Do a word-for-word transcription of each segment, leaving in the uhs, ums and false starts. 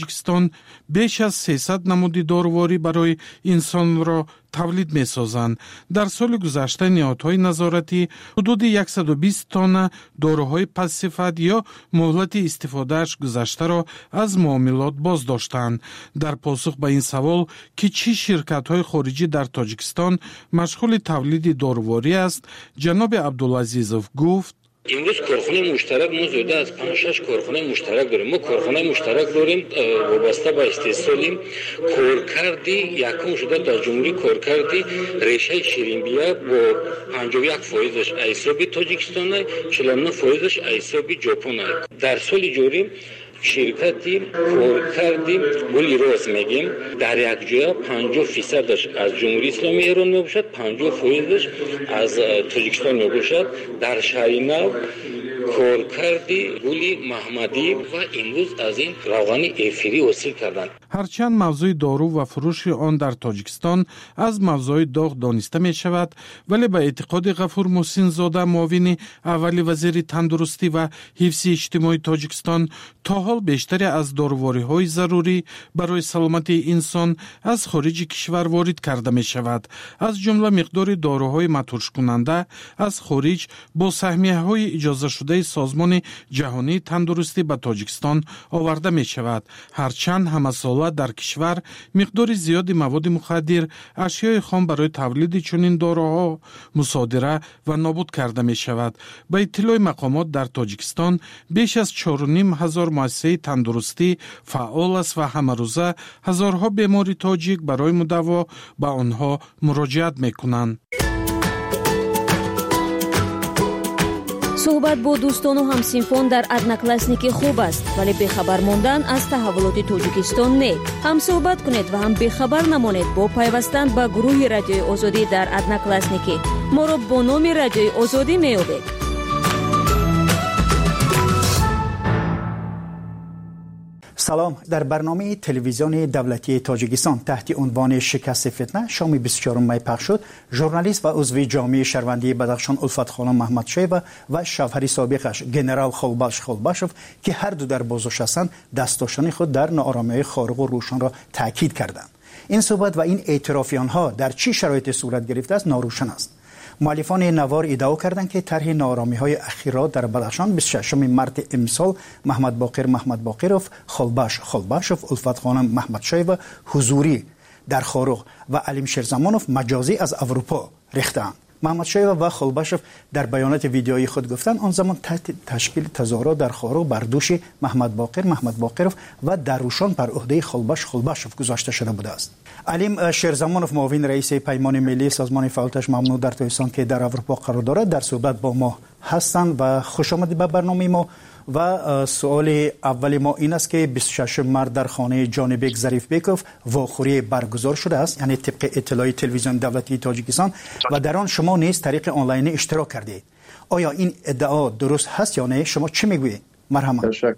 тоҷикистон беш аз сесад намуди доруворӣ барои инсонро тавлид месозанд. дар соли гузашта ниҳодҳои назоратӣ ҳудуди сад و بیست тонна доруҳои пассифат ё муҳлати истифодааш гузаштаро аз муомилот боздоштанд. дар посух ба ин савол ки чӣ ширкатҳои хориҷӣ дар тоҷикистон машғули тавлиди доруворӣ аст, ҷаноби Абдулазизов гуфт: امروز کارخانه مشترک ما زیاده از پنج شش کارخانه مشترک داریم. ما کارخانه مشترک داریم وابسته به استحصالیم. کارکردی یکم شده در جمهوری کارکردی ریشه شیرینبیه با پنجاه و یک فایزش حساب تاجیکستان است، چهل و نه فایزش حساب ژاپن است. در سال جاری شرکتی کارکردی گلی راست میگیم در یک جای پنجاه فیصدش از جمهوری اسلامی ایران میباشد، پنجاه فیصدش از تاجیکستان میباشد. در شهر نو کارکردی گلی محمدی و امروز از این روغن افری حاصل کردند. ҳарчанд мавзӯи дору ва фурӯши он дар Тоҷикистон аз мавзӯи доғ дониста мешавад, вале ба эътиқоди Ғафур Муҳсинзода, муовини аввали вазири тандурустӣ ва ҳифзи иҷтимоӣ Тоҷикистон, то ҳол бештаре аз дорувориҳои зарурӣ барои саломатии инсон аз хориҷи кишвар ворид карда мешавад. аз ҷумла миқдори доруҳои матҳуршкунанда аз хориҷ бо саҳмияҳои иҷозашудаи Созмони ҷаҳонии тандурустӣ ба Тоҷикистон оварда мешавад. ҳарчанд ҳамасола дар кишвар миқдори зиёди маводи мухаддир, ашёи хом барои тавлиди чунин доруҳо мусодира ва нобуд карда мешавад. ба иттилои мақомот дар Тоҷикистон беш аз чору ним ҳазор муассисаи тандурустӣ фаъол аст ва ҳамарӯза ҳазорҳо бемори тоҷик барои мудаво ба онҳо муроҷиат мекунанд. суҳбат бо дӯстону ҳамсинфон дар одноклассники хуб аст, вале бехабар мондан аз таҳаввулоти Тоҷикистон не. ҳам суҳбат кунед ва ҳам бехабар намонед бо пайвастан ба гурӯҳи Радиои Озодӣ дар одноклассники. моро бо номи Радиои Озодӣ меёбед. سلام. در برنامه تلویزیون دولتی تاجیکستان تحت عنوان شکست فتنه شام بیست و چهارم می پخش شد. ژورنالیست و عضو جامعه شهروندی بدخشان الفت خانم محمد شیبه و شوهر سابقش گنرال خولباش خولباشوف که هر دو در بازداشت هستند، دستاشانی خود در ناآرامی‌های خارق و روشن را تاکید کردند. این صحبت و این اعتراف آنها در چه شرایطی صورت گرفته است ناروشن است. مؤلفان نوار ادعا کردند که طرح ناآرامی‌های اخیرا در بدخشان بیست و ششم مارس امسال محمد باقر محمد باقروف، خولباش خولباشوف، الفت خانم محمد شیبه حضوری در خاروق و علیم شیرزمانوف مجازی از اروپا ریختند. محمد شیبه و خولباشوف در بیانات ویدیویی خود گفتند آن زمان تحت تشکیل تظاهرات در خاروق بر دوش محمد باقر محمد باقروف و دروشان بر عهده خولباش خولباشوف گذاشته شده بوده است. علیم شیرزمانوف معاون رئیس پیمان ملی سازمان فعالیتش ممنوع در تاجیکستان که در اروپا قرار دارد در صحبت با ما هستند و خوش آمدید به برنامه ما. و سوال اولی ما این است که بیست و ششم مارس در خانه جانبک ظریف بیکوف واخوری برگزار شده است، یعنی طبق اطلاعی تلویزیون دولتی تاجیکستان، و در آن شما نیز طریق آنلاین اشتراک کردید. آیا این ادعا درست هست یا نه؟ شما چی میگویید؟ مرحبا. تشکر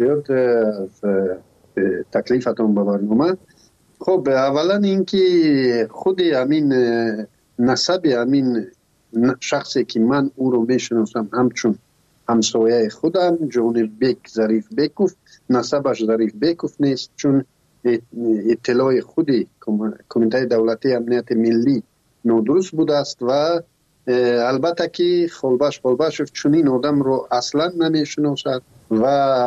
از تکلیفتون به برنامه. خب اولا اینکه خود همین نسب همین شخصی که من او رو میشناسم همچون همسایه خودم جانبک ظریف بیکوف، نسبش ظریف بیکوف نیست، چون اطلاع خودی کمیته دولتی امنیت ملی نادرست بوده است و البته که خولباش خولباشوف چنین آدم رو اصلا نمیشناسد و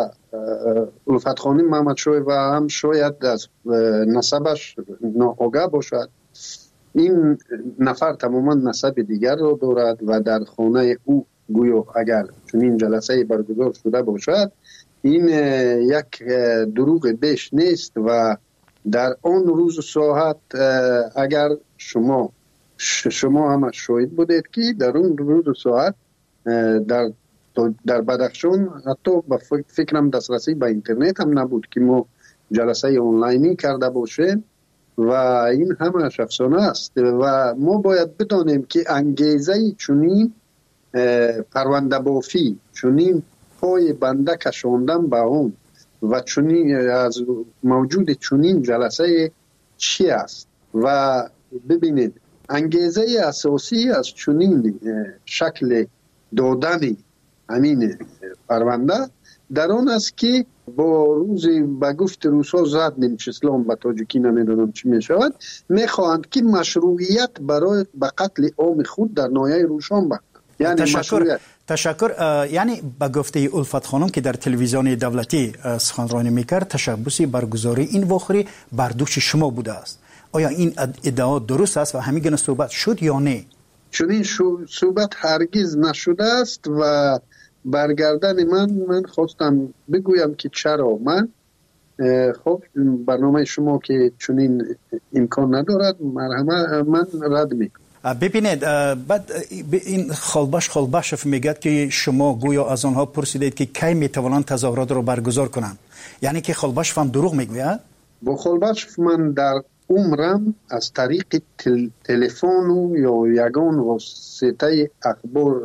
الفت خانم محمد شیبه هم شاید از نسبش ناآگاه باشد. این نفر تماما نسب دیگر رو دارد و در خانه او گویا اگر چنین جلسه برگزار شده باشد این یک دروغ بیش نیست و در آن روز ساعت اگر شما شما هم شاهد بودید که در اون روز ساعت در در بدخشان حتی به فکرم دسترسی به اینترنت هم نبود که ما جلسه آنلاینی کرده باشیم و این همه افسانه است و ما باید بدانیم که انگیزه چنین پرونده بافی، چنین پای بنده کشاندن به اون و چنین از موجود چنین جلسه چی است و ببینید انگیزه اساسی از چنین شکل دادن همین پرونده در آن است که با روز به گفت روسا زد نمیچسلام به تاجیکی نمیدونم چی میشود، میخواهند که مشروعیت برای به قتل عام خود در ناحیه روشان بکنند. یعنی تشکر مشروعیت. تشکر. یعنی به گفته الفت خانم که در تلویزیون دولتی سخنرانی میکرد، تشبوسی برگزاری این واخری بر دوش شما بوده است. آیا این ادعا درست است و همین گونه صحبت شد یا نه؟ چنین صحبت هرگز نشده است و برگردن من من خواستم بگویم که چرا من خب برنامه شما که چنین امکان ندارد مرحمه من رد میکنم. ببینید بعد این خالباش خالباشف میگه که شما گویا از آنها پرسیدید که کی میتوانند تظاهرات رو برگزار کنند، یعنی که خالباشف هم دروغ میگوید؟ با خالباشف من در عمرم از طریق تل، تلفن یا یگان واسطه اخبار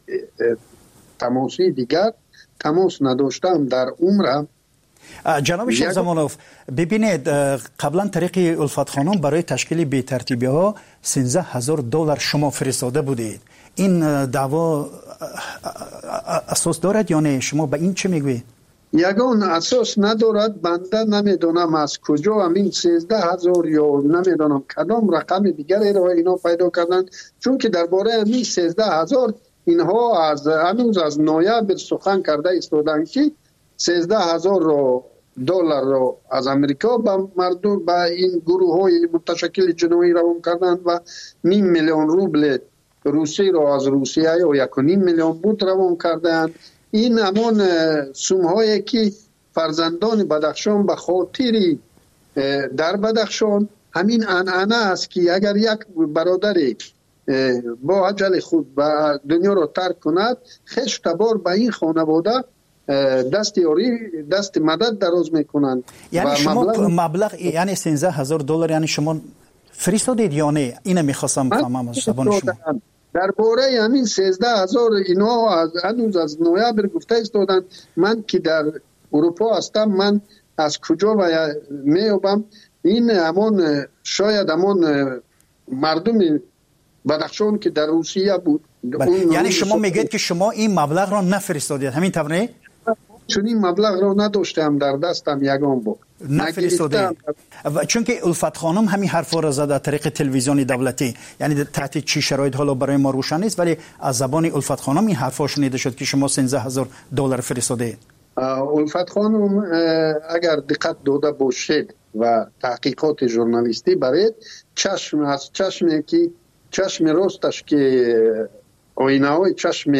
تماسی دیگر تماس نداشتم در عمرم. جناب شیخ زمانوف، ببینید قبلا طریق الفت خانم برای تشکیل بی ترتیبی ها سیزده هزار دلار شما فرستاده بودید. این دعوا اساس دارد یا نه؟ شما به این چه میگوید؟ یگان اساس ندارد. بنده نمیدونم از کجا همین سیزده هزار یا نمیدونم کدام رقم دیگری را اینا پیدا کردن، چون که درباره همین سیزده هزار اینها از هنوز از نویبر سخن کرده ایستادن که سیزده هزار رو دلار رو از امریکا به مردم به این گروه های متشکل جنوبی روان کردن و نیم میلیون روبل روسی رو از روسیه و یک و نیم میلیون بود روان کردن. این همان سوم هایی که فرزندان بدخشان به خاطری در بدخشان همین عنعنه است که اگر یک برادری با اجل خود به دنیا رو ترک کند، خشت بار به این خانواده دست یاری دست مدد دراز میکنند. یعنی شما مبلغ, مبلغ یعنی سیزده هزار دلار یعنی شما فرستادید یا نه؟ اینو میخواستم بفهمم از زبان شما. درباره همین سیزده هزار اینا از هنوز از نویبر گفته استادن. من که در اروپا هستم، من از کجا و میابم این همان شاید همان مردم بدخشان که در روسیه بود. یعنی شما میگید که شما این مبلغ را نفرستادید، همین طور نه؟ چون این مبلغ را نداشتم در دستم یگان بود نفرستادید. چون که الفت خانم همین حرفا را زد از طریق تلویزیون دولتی، یعنی تحت چی شرایط حالا برای ما روشن نیست، ولی از زبان الفت خانم این حرفا شنیده شد که شما سیزده هزار دلار فرستادید. الفت خانم اگر دقت داده باشید و تحقیقات ژورنالیستی برید، چشم از چشمی که چشم راستش که آینه های چشم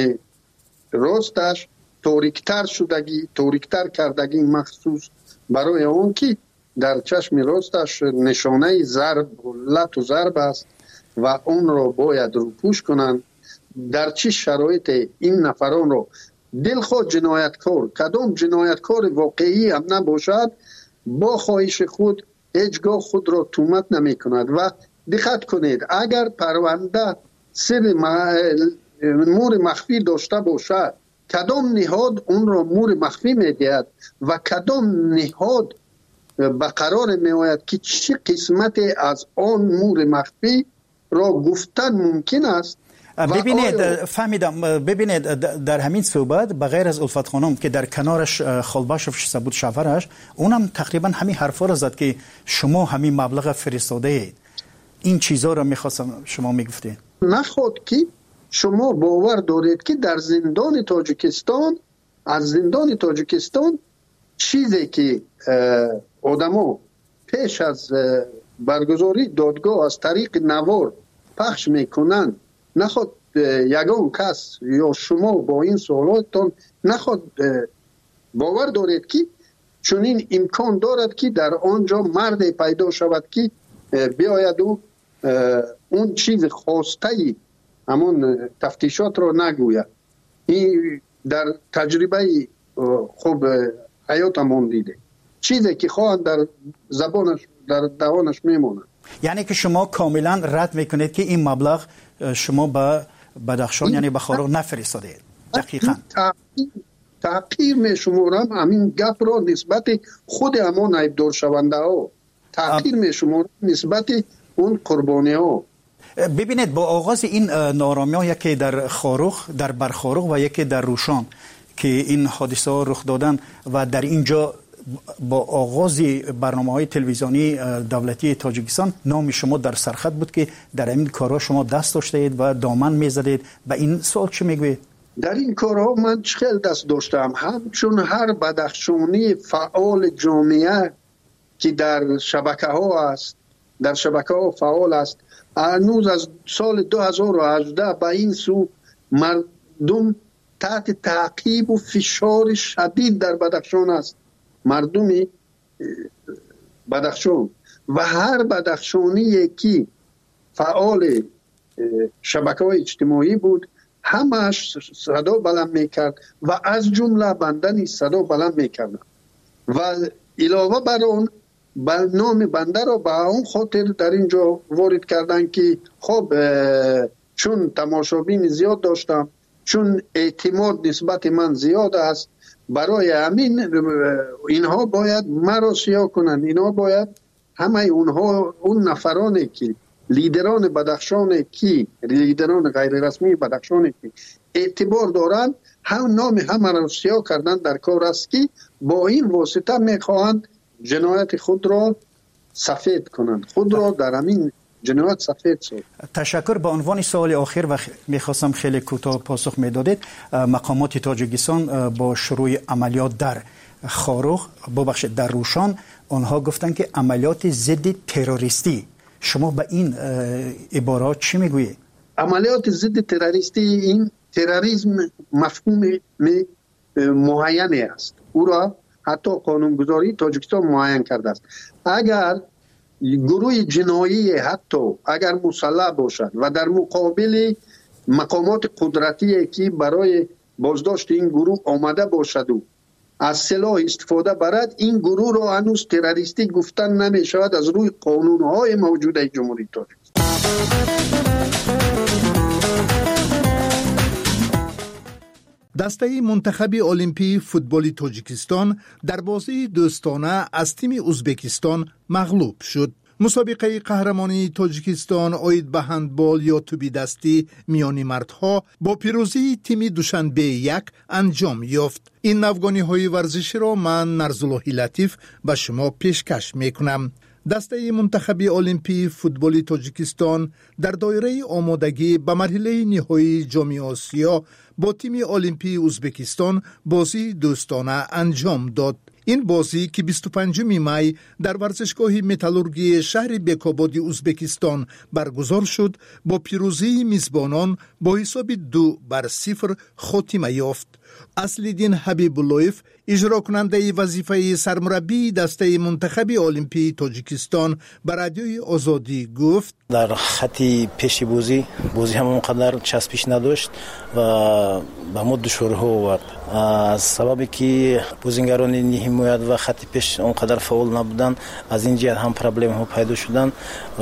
راستش توریکتر شدگی توریکتر کردگی مخصوص برای اون که در چشم راستش نشانه ضرب لط و ضرب است و اون رو باید روپوش کنند. در چه شرایط این نفران رو دل خود جنایتکار، کدام جنایتکار واقعی هم نباشد، با خواهش خود هیچگاه خود را تهمت نمی کند. و دقت کنید اگر پرونده سر مور مخفی داشته باشد، کدام نهاد اون را مور مخفی میدهد و کدام نهاد به قرار میآید که چه قسمت از آن مور مخفی را گفتن ممکن است. ببینید فهمیدم. ببینید در همین صحبت بغیر از الفت خانم که در کنارش خالباشف سبود شفرش، اونم تقریبا همین حرفا را زد که شما همین مبلغ فرستاده اید. این چیزا را میخواستم شما میگفتید. نخود که شما باور دارید که در زندان تاجیکستان، از زندان تاجیکستان چیزی که آدما پیش از برگزاری دادگاه از طریق نوار پخش میکنند، نخود یگان کس یا شما با این سوالاتتان نخود باور دارید که چون این امکان دارد که در آنجا مرد پیدا شود که بیاید و اون چیز خواسته همون تفتیشات رو نگوید. این در تجربه خوب حیاتمون دیده، چیزی که خواهد در زبانش در دهانش میمونه. یعنی که شما کاملا رد میکنید که این مبلغ شما به بدخشان یعنی به خارق نفرستادید. دقیقاً تحقیر میشمارم همین گپ را نسبت خود همون عیبدار شونده ها، تحقیر میشمارم نسبت اون قربانی ها. ببینید با آغاز این نارامی ها، یکی در خاروخ در برخاروخ و یکی در روشان که این حادثه ها رخ دادن و در اینجا با آغاز برنامه‌های تلویزیونی دولتی تاجیکستان نام شما در سرخط بود که در این کارها شما دست داشته اید و دامن می‌زدید. به این سوال چه میگوید؟ در این کارها من خیلی دست داشتم، همچون هر بدخشانی فعال جامعه که در شبکه ها است، در شبکه ها فعال است. هنوز از سال دو هزار و هجده به این سو مردم تحت تعقیب و فشار شدید در بدخشان است. مردم بدخشان و هر بدخشانی که فعال شبکه های اجتماعی بود همش صدا بلند میکرد و از جمله بنده صدا بلند میکردن و علاوه بر اون نام بنده را به اون خاطر در اینجا وارد کردن که خب چون تماشابین زیاد داشتم، چون اعتماد نسبت من زیاد است، برای همین اینها باید مرا سیاه کنند. اینها باید همه اونها اون نفرانی که لیدران بدخشان کی لیدران غیر رسمی بدخشان کی اعتبار دارند هم نام همه را سیاه کردن در کار است که با این واسطه میخواهند جنایت خود را سفید کنند، خود را در همین جنایت سفید شد. تشکر. به عنوان سوال آخر و میخواستم خیلی کوتاه پاسخ میدادید. مقامات تاجیکستان با شروع عملیات در خاروخ ببخشید در روشان آنها گفتن که عملیات ضد تروریستی، شما به این عبارات چی میگویید؟ عملیات ضد تروریستی، این تروریسم مفهوم معینی است، او را حتی قانونگذاری تاجیکستان معین کرده است. اگر گروه جنایی حتی اگر مسلح باشد و در مقابل مقامات قدرتی که برای بازداشت این گروه آمده باشد و از سلاح استفاده برد، این گروه را هنوز تروریستی گفتن نمی شود از روی قانونهای موجوده جمهوری تاجیکستان. دسته منتخب المپی فوتبال تاجیکستان در بازی دوستانه از تیم ازبکستان مغلوب شد. مسابقه قهرمانی تاجیکستان آید به هندبال یا توپ دستی میان مردها با پیروزی تیم دوشنبه یک انجام یافت. این نوگانی های ورزشی را من نرزالله لطیف به شما پیشکش میکنم. دسته منتخب المپی فوتبال تاجیکستان در دایره آمادگی به مرحله نهایی جام آسیا با تیم المپی ازبکستان بازی دوستانه انجام داد. این بازی که بیست و پنجم می در ورزشگاه متالورگی شهر بیکاباد ازبکستان برگزار شد با پیروزی میزبانان با حساب دو بر صفر خاتمه یافت. اصلالدین حبیباللهیف اجرا کننده وظیفه سرمربی دسته منتخب المپی تاجیکستان به رادیوی آزادی گفت در خط پیش بازی بازی هم اونقدر چسبش نداشت و به مد دشوارها آورد، از سببی که بازیگران حمایت و خط پیش اونقدر فعال نبودن، از این جهت هم پرابلم ها پیدا شدن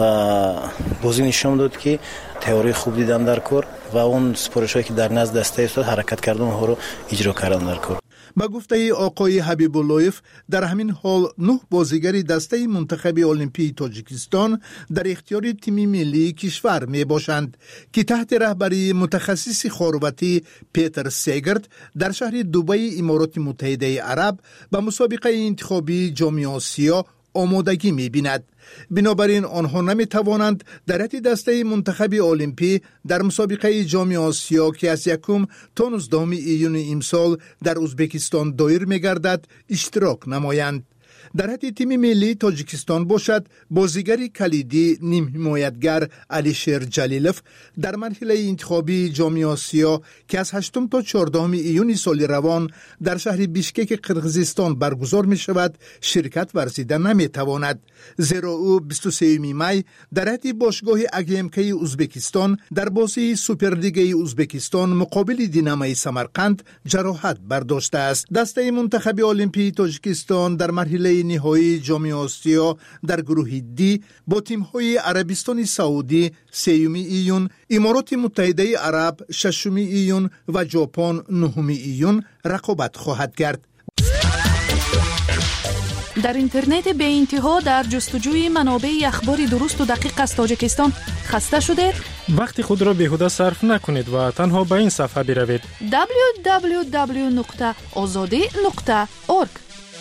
و بازی نشون داد که تئوری خوب دیدن در کار و اون سپارش‌هایی که در نزد دسته استاد حرکت کردن ها رو اجرا کردن در کار. با گفته آقای حبیباللهیف در همین حال نه بازیگر دسته منتخب المپی تاجیکستان در اختیار تیم ملی کشور می باشند که تحت رهبری متخصص خارواتی پیتر سیگرت در شهر دبی امارات متحده عرب به مسابقه انتخابی جام آسیا آمادگی می بیند. بنابراین آنها نمی توانند در حد دسته منتخب المپی در مسابقه جام آسیا که از یکم تا نوزدهم ایون امسال در ازبکستان دایر می گردد اشتراک نمایند. در حد تیم ملی تاجیکستان باشد بازیگر کلیدی نیم حمایتگر علیشیر جلیلوف در مرحله انتخابی جام آسیا که از هشتم تا چهاردهم ایون سال روان در شهر بیشکک قرقیزستان برگزار می شود شرکت ورزیده نمی تواند، زیرا او بیست و سوم می در حد باشگاه اگیمکی ازبکستان در بازی سوپرلیگ ازبکستان مقابل دینامای سمرقند جراحت برداشته است. دسته منتخب المپی تاجیکستان در مرحله نهایی جام آسیا در گروه دی با تیم‌های عربستان سعودی سوم ایون، امارات متحده عرب ششم ایون و ژاپن نهم ایون رقابت خواهد کرد. در اینترنت به انتها در جستجوی منابع اخبار درست و دقیق از تاجیکستان خسته شدید؟ وقتی خود را بیهوده صرف نکنید و تنها به این صفحه بروید دبلیو دبلیو دبلیو نقطه آزادی نقطه اورگ.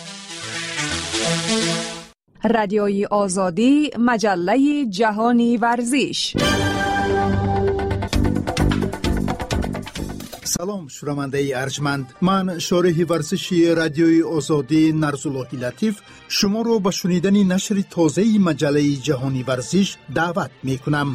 رادیوی آزادی، مجله جهانی ورزش. سلام شنونده ارجمند، من شارح ورزشی رادیوی آزادی نرزاللهی لطیف شما رو به شنیدن نشر تازه مجله جهانی ورزش دعوت می کنم.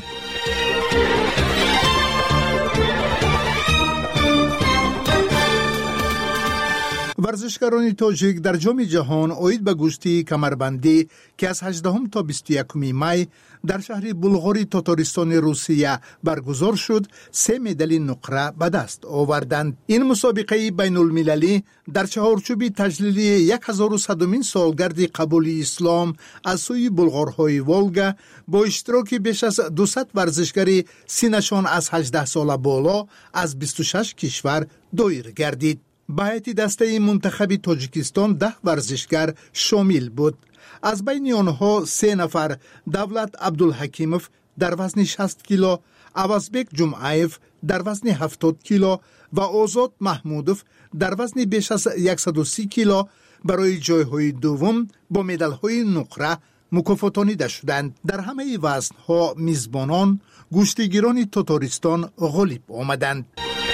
ورزشکاران تاجیک در جام جهان عاید به گشتی کمربندی که از هجدهم تا بیست و یکم می در شهر بلغاری تاتارستان روسیه برگزار شد، سه مدال نقره به دست آوردند. این مسابقه بین المللی در چهارچوب تجلیل هزار و صدمین سالگرد قبول اسلام از سوی بلغارهای والگا با اشتراک بیش از دویست ورزشکار سینشان از هجده سال بالا از بیست و شش کشور دایر گردید. به هیئت دسته منتخب تاجیکستان ده ورزشکار شامل بود. از بین آنها سه نفر دولت عبدالحکیموف در وزن شصت کیلو، عوضبک جمعایف در وزن هفتاد کیلو و آزاد محمودوف در وزن بیش از صد و سی کیلو برای جایهای دوم با مدال‌های نقره مکافاتانیده شدند. در همه وزن‌ها میزبانان گشتیگیران تاتارستان غالب آمدند.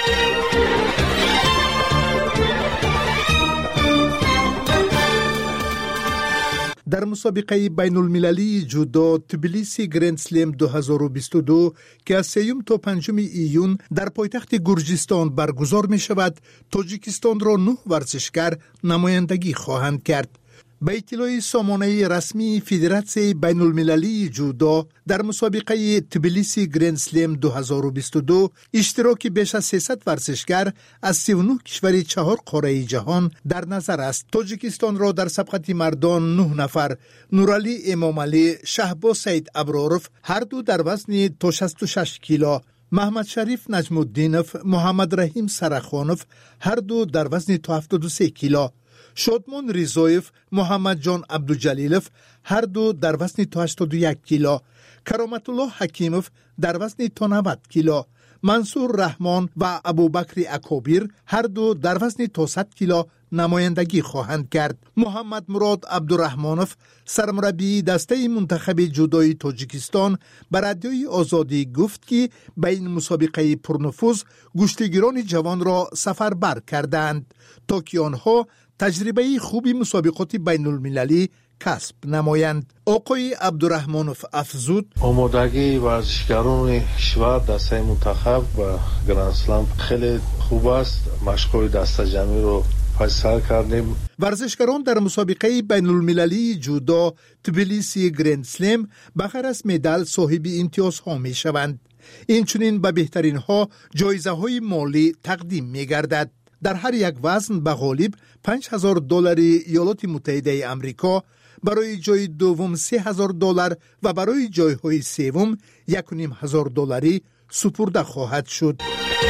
در مسابقه بین المللی جودو تبلیسی گرند سلم دو هزار و بیست و دو که از سوم تا پنجم ایون در پایتخت گرجستان برگزار می شود، تاجیکستان را نه ورزشکار نمایندگی خواهند کرد. به اطلاع سامانه رسمی فدراسیون بین المللی جودو در مسابقه تبلیسی گرند سلم دو هزار و بیست و دو اشتراک بیش از سیصد ورزشکار از سی و نه کشور چهار قاره جهان در نظر است. تاجیکستان را در سبقت مردان نه نفر، نورعلی امامعلی، شهباز سید ابراروف هر دو در وزن تا شصت و شش کیلو، محمد شریف نجم الدینوف، محمد رحیم سرخانوف هر دو در وزن تا هفتاد و سه کیلو، شادمان ریزایف، محمد جان عبدالجلیلوف هر دو در وزن تا هشتاد و یک کیلو، کرامت الله حکیموف در وزن تا نود کیلو، منصور رحمان و ابوبکر اکابیر هر دو در وزن تا صد کیلو نمایندگی خواهند کرد. محمد مراد عبدالرحمانوف سرمربی دسته منتخب جودوی تاجیکستان به رادیوی آزادی گفت که به این مسابقه پرنفوذ گشتیگیران جوان را سفربر کردند تا که آنها تجربه خوبی مسابقات بین المللی کسب نمایند. آقای عبدالرحمانوف افزود: آمادگی ورزشکاران کشور دسته منتخب و گرند اسلام خیلی خوب است. مشق‌های دسته جمعی رو فیصل کردیم. ورزشکاران در مسابقه بین المللی جودو تبلیسی گرند سلم بغیر از مدال صاحب امتیازها می شوند. این چنین به بهترین ها جایزه های مالی تقدیم می گردد. در هر یک وزن به غالب پنج هزار دلار ایالات متحده آمریکا، برای جای دوم سه هزار دلار و برای جایهای سوم یک و نیم هزار دلاری سپرده خواهد شد.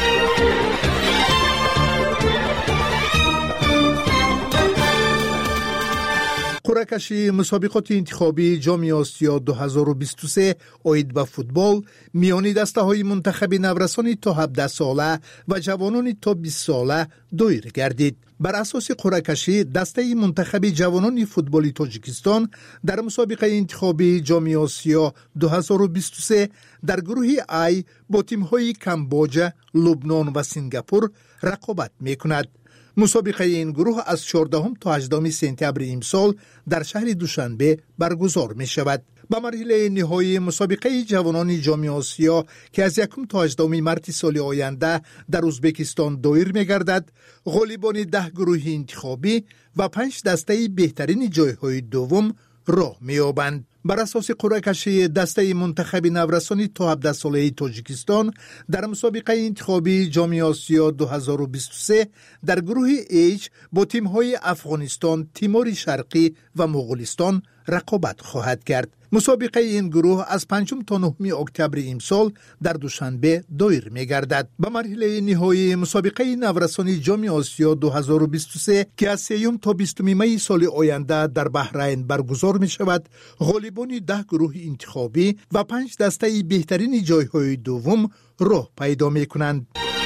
قرعه کشی مسابقات انتخابی جام آسیا دو هزار و بیست و سه عاید به فوتبال میان دسته های منتخب نورسان تا هفده ساله و جوانان تا بیست ساله دایر گردید. بر اساس قرعه کشی دسته منتخب جوانان فوتبالی تاجیکستان در مسابقه انتخابی جام آسیا دو هزار و بیست و سه در گروه ای با تیم‌های کمبوجا، لبنان و سنگاپور رقابت می‌کند. مسابقه این گروه از چهاردهم تا هجدهم سپتامبر امسال در شهر دوشنبه برگزار می شود. به مرحله نهایی مسابقه جوانان جام آسیا که از یکم تا هجدهم مارس سال آینده در ازبکستان دایر می گردد، غالبان ده گروه انتخابی و پنج دسته بهترین جایهای دوم راه می یابند. بر اساس قرعه کشی دسته منتخب نورسانی تا هفده ساله تاجیکستان در مسابقه انتخابی جام آسیا دو هزار و بیست و سه در گروه H با تیم‌های افغانستان، تیمور شرقی و مغولستان رقابت خواهد کرد. مسابقه این گروه از پنجم تا نهم اکتبر امسال در دوشنبه دایر می‌گردد. به مرحله نهایی مسابقه نورسانی جام آسیا دو هزار و بیست و سه که از سوم تا بیستم می سال آینده در بحرین برگزار می‌شود، غالبان ده گروه انتخابی و پنج دسته بهترین جای‌های دوم راه پیدا می‌کنند.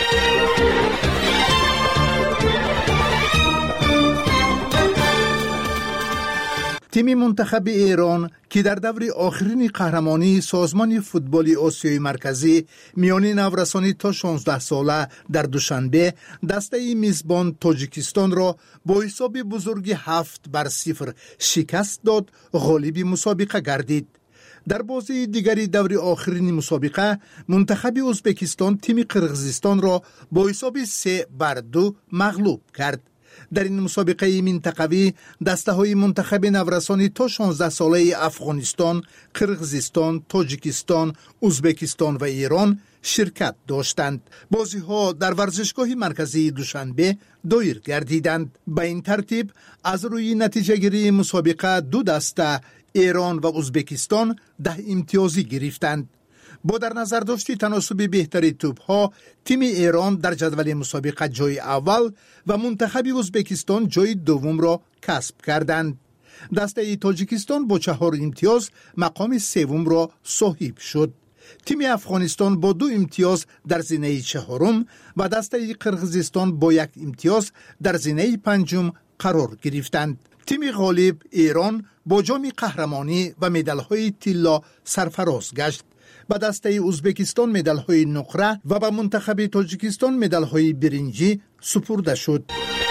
تیم منتخب ایران که در دور آخرین قهرمانی سازمان فوتبال آسیای مرکزی میان نورسانی تا شانزده ساله در دوشنبه دسته میزبان تاجیکستان را با حساب بزرگی هفت بر صفر شکست داد، غالب مسابقه گردید. در بازی دیگری دور آخرین مسابقه منتخب ازبکستان تیم قرقیزستان را با حساب سه بر دو مغلوب کرد. در این مسابقه منطقوی دسته های منتخب نورسانی تا شانزده ساله افغانستان، قرقیزستان، تاجیکستان، ازبکستان و ایران شرکت داشتند. بازی ها در ورزشگاه مرکزی دوشنبه دایر گردیدند. به این ترتیب از روی نتیجه گیری مسابقه دو دسته ایران و ازبکستان ده امتیازی گرفتند. با در نظر داشتی تناسب بهتری توپ ها، تیم ایران در جدول مسابقه جای اول و منتخب ازبکستان جای دوم را کسب کردند. دسته تاجیکستان با چهار امتیاز مقام سوم را صاحب شد. تیم افغانستان با دو امتیاز در زینه چهارم و دسته قرقیزستان با یک امتیاز در زینه پنجم قرار گرفتند. تیم غالب ایران با جام قهرمانی و مدال‌های طلا سرفراز گشت. به دسته ازبکستان مدال‌های نقره و به منتخب تاجیکستان مدال‌های برنجی سپرده شد.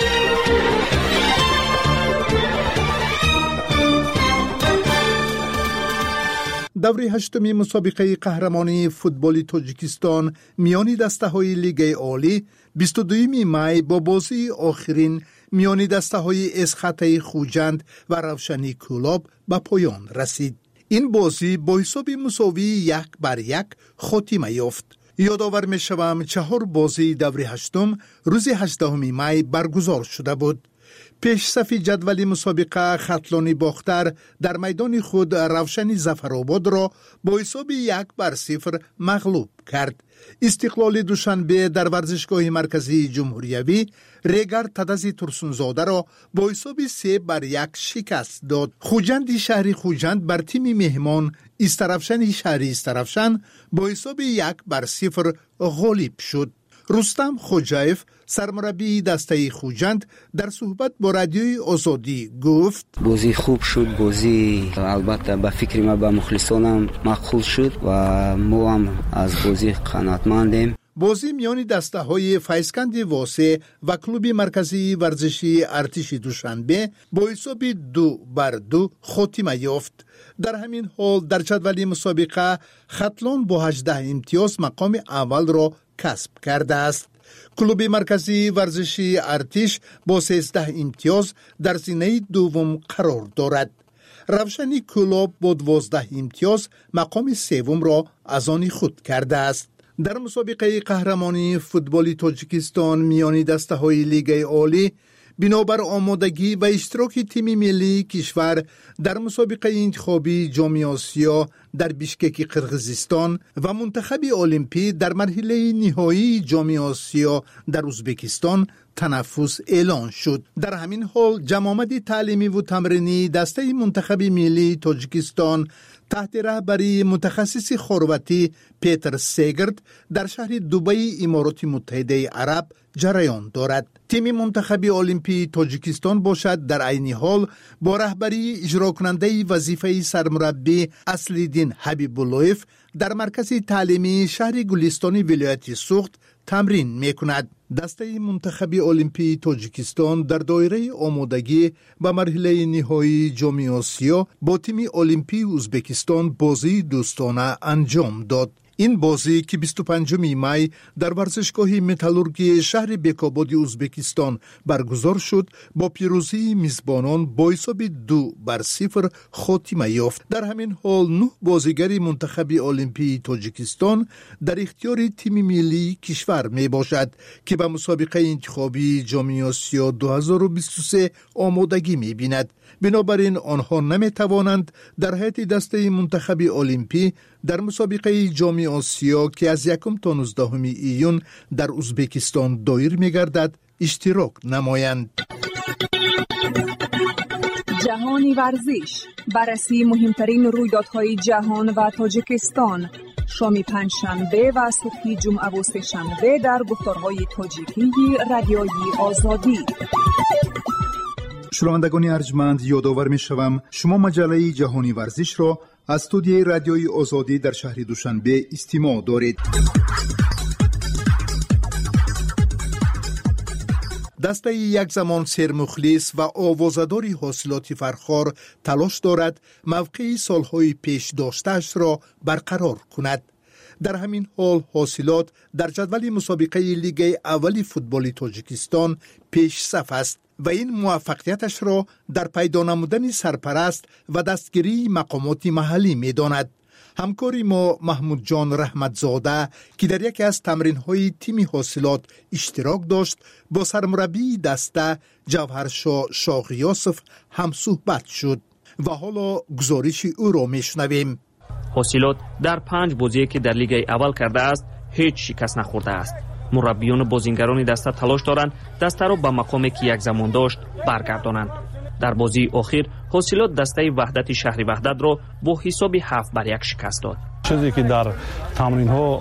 دور هشتمی مسابقه قهرمانی فوتبال تاجیکستان میان دسته‌های لیگ عالی بیست و دوم می با بازی آخرین میان دسته‌های اسخط خوجند و روشنی کلاب به پایان رسید. این بازی با حساب مساوی یک بر یک خاتمه یافت. یادآور می شوم چهار بازی دور هشتم روز هجدهم می برگزار شده بود. پیش صف جدول مسابقه خطلان باختر در میدان خود روشنی ظفرآباد را با حساب یک بر صفر مغلوب کرد. استقلال دوشنبه در ورزشگاه مرکزی جمهوریوی ریگر تدزی ترسونزاده را با حساب سه بر یک شکست داد. خوجند شهری خوجند بر تیم مهمان استرفشن شهری استرفشن با حساب یک بر صفر غالب شد. رستم خوجایف سرمربی دسته خوجند در صحبت با رادیوی آزادی گفت بازی خوب شد، بازی البته به فکر ما به مخلصانم مقبول شد و ما هم از بازی قناعتمندیم. بازی میان دسته های فیضکند واسه و کلوب مرکزی ورزشی ارتش دوشنبه با حساب دو بر دو خاتمه یافت. در همین حال در جدول مسابقه خطلان با هجده امتیاز مقام اول را کسب کرده است. کلوب مرکزی ورزشی ارتش با سیزده امتیاز در زینه دوم قرار دارد. روشنی کلوب با دوازده امتیاز مقام سوم را از آن خود کرده است. در مسابقه قهرمانی فوتبال تاجیکستان میان دسته های لیگ عالی بنابر آمادگی و اشتراک تیم ملی کشور در مسابقه انتخابی جام آسیا در بیشکک قرقیزستان و منتخب المپی در مرحله نهایی جام آسیا در ازبکستان تنفس اعلان شد. در همین حال جمع تعلیمی و تمرینی دسته منتخب ملی تاجیکستان تحت رهبری متخصص خرواتی پیتر سیگرد در شهر دبی امارات متحده عرب جریان دارد. تیم منتخب المپی تاجیکستان باشد در عین حال با رهبری اجرا کننده وظیفه سرمربی اصلیدین حبیب اللهیف در مرکز تعلیمی شهر گلستان ولایت سوخت تمرین می کند. دسته منتخب المپی تاجیکستان در دایره آمادگی به مرحله نهایی جام آسیا با تیم المپی ازبکستان بازی دوستانه انجام داد. این بازی که بیست و پنجم می در ورزشگاه متالورگی شهر بیکاباد ازبکستان برگزار شد با پیروزی میزبانان با حساب دو بر صفر خاتمه یافت. در همین حال نه بازیگر منتخب المپی تاجیکستان در اختیار تیم ملی کشور می باشد که به مسابقه انتخابی جام آسیا دو هزار و بیست و سه آمادگی می بیند. بنابراین آنها نمی توانند در هیئت دسته منتخب المپی در مسابقه جام آسیا که از یکم تا نوزدهم ایون در ازبکستان دایر می گردد اشتراک نمایند. جهانی ورزش، بررسی مهمترین رویدادهای جهان و تاجیکستان، شام پنجشنبه و صبح جمعه و سه‌شنبه در گفتارهای تاجیکی رادیوی آزادی. شنوندگان ارجمند، یادآور می‌شوم شما مجله جهانی ورزش را از استودیوی رادیوی آزادی در شهر دوشنبه استماع دارید. دسته یک زمان سرمخلص و آوازداری حاصلات فرخار تلاش دارد موقعی سالهای پیش داشته‌اش را برقرار کند. در همین حال حاصلات در جدول مسابقه لیگ اول فوتبال تاجیکستان پیش صف است و این موفقیتش را در پیدا نمودن سرپرست و دستگیری مقامات محلی می داند. همکاری ما محمود جان رحمتزاده که در یکی از تمرین‌های تیم حاصلات اشتراک داشت با سرمربی دسته جوهرشاه شاغیاسف هم صحبت شد و حالا گزارش او را میشنویم. حاصلات در پنج بازی که در لیگ اول کرده است هیچ شکست نخورده است. مربیان و بازیگران دسته تلاش دارند دسته را به مقامی که یک زمان داشت برگردانند. در بازی اخیر حاصلات دسته وحدت شهری وحدت را با حساب هفت بر یک شکست داد. چیزی که در تمرین ها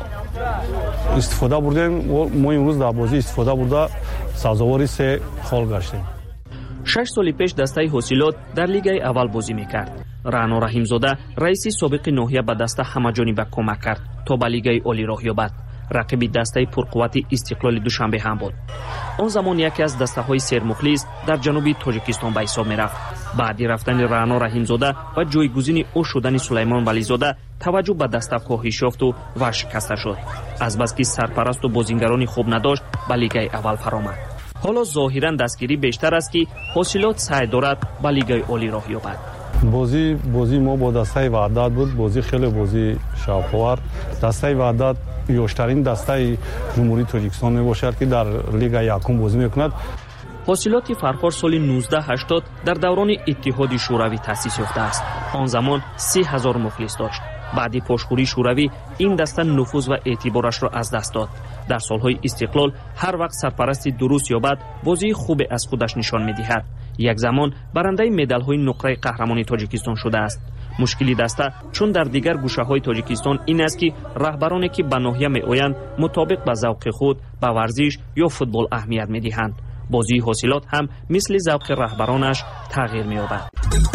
استفاده بردیم ما امروز در بازی استفاده برده سازوار سه خال گشتیم. شش سال پیش دسته حاصلات در لیگ اول بازی میکرد. رعنا رحیمزاده رئیس سابق ناحیه به دسته همه‌جانبه کمک کرد تا به لیگ عالی راه یابد. رقیب دسته پرقوت استقلال دوشنبه هم بود. آن زمان یکی از دسته های سرمخلص در جنوب تاجیکستان به حساب می رفت. بعد رفتن رعنا رحیمزاده و جایگزین او شدن سلیمان ولیزاده توجه به دسته کاهش یافت و ورشکسته شد. از بس که سرپرست و بازیگرانی خوب نداشت به لیگ اول فرآمد. حالا ظاهرا دستگیری بیشتر است که حاصلات سعی دارد به لیگ عالی راه یابد. بازی بازی ما با دسته وحدت بود. بازی خیلی بازی شاوخوار. دسته وحدت یوشترین دسته جمهوری تاجیکستان می باشد که در لیگ یکم بازی می کند. حاصلات فرخار سال نوزده هشتاد در دوران اتحاد شوروی تأسیس یافته است. آن زمان سی هزار مخلص داشت. بعد پاشخوری شوروی این دسته نفوذ و اعتبارش را از دست داد. در سالهای استقلال هر وقت سرپرستی درست یابد بازی خوب از خودش نشان می‌دهد. یک زمان برنده مدال‌های نقره قهرمانی تاجیکستان شده است. مشکلی دسته چون در دیگر گوشه‌های تاجیکستان این است که رهبرانی که به ناحیه می‌آیند مطابق به ذوق خود به ورزش یا فوتبال اهمیت می‌دهند. بازی حاصلات هم مثل ذوق رهبرانش تغییر می‌یابد.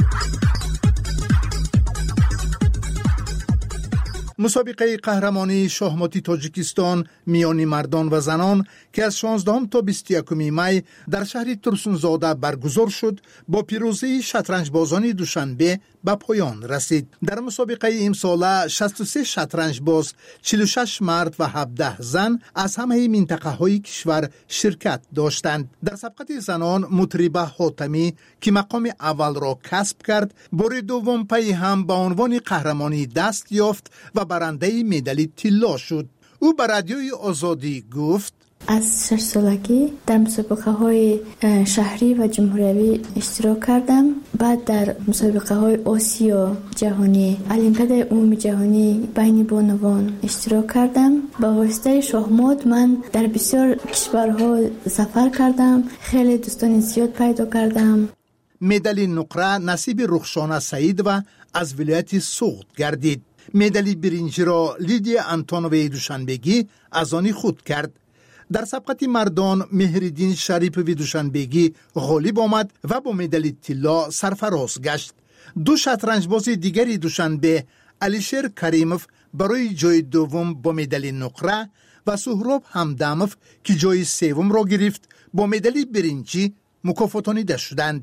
مسابقه قهرمانی شاهماتی تاجیکستان میان مردان و زنان که از شانزدهم تا بیست و یکم می در شهر ترسونزاده برگزار شد با پیروزی شطرنج بازان دوشنبه به پایان رسید. در مسابقه امساله شصت و سه شطرنج باز، چهل و شش مرد و هفده زن از همه منطقه های کشور شرکت داشتند. در سبقت زنان مطربه حاتمی که مقام اول را کسب کرد بار دوم پی هم به عنوان قهرمانی دست یافت و برنده مدال طلا شد. او به رادیوی آزادی گفت از شش سالگی در مسابقه های شهری و جمهوری اشتراک کردم. بعد در مسابقه های آسیا جهانی، المپیاد عمومی جهانی بین بانوان اشتراک کردم. با واسطه شاهمات من در بسیار کشورها سفر کردم. خیلی دوستان زیاد پیدا کردم. مدال نقره نصیب رخشانه سعید و از ولایت سوخت گردید. مدال برنج را لیدیا انتونوی دوشنبگی از آن خود کرد. در سبقت مردان مهردین شریف وی دوشنبگی غالب آمد و با مدال طلا سرفراز گشت. دو شطرنج باز دیگری دوشنبه علیشیر کریموف برای جای دوم با مدال نقره و سهراب همدموف که جای سوم را گرفت با مدال برنجی مکافاتانیده شدند.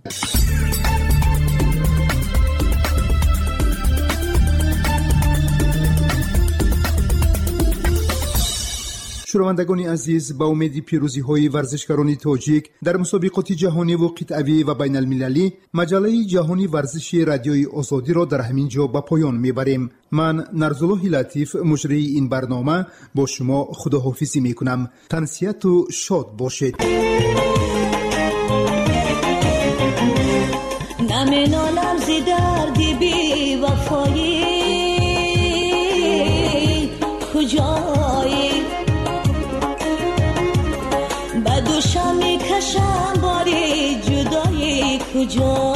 شنوندگان عزیز، با امید پیروزی های ورزشکاران تاجیک در مسابقات جهانی و قطعی و بین المللی، مجله جهانی ورزشی رادیوی آزادی را در همین جا به پایان میبریم. من نرزالله لطیف مجری این برنامه با شما خداحافظی میکنم. تنسیت و شاد باشید. نمینالم زی دردی بی وفایی کجایی بدوشم میکشم باری جدایی کجایی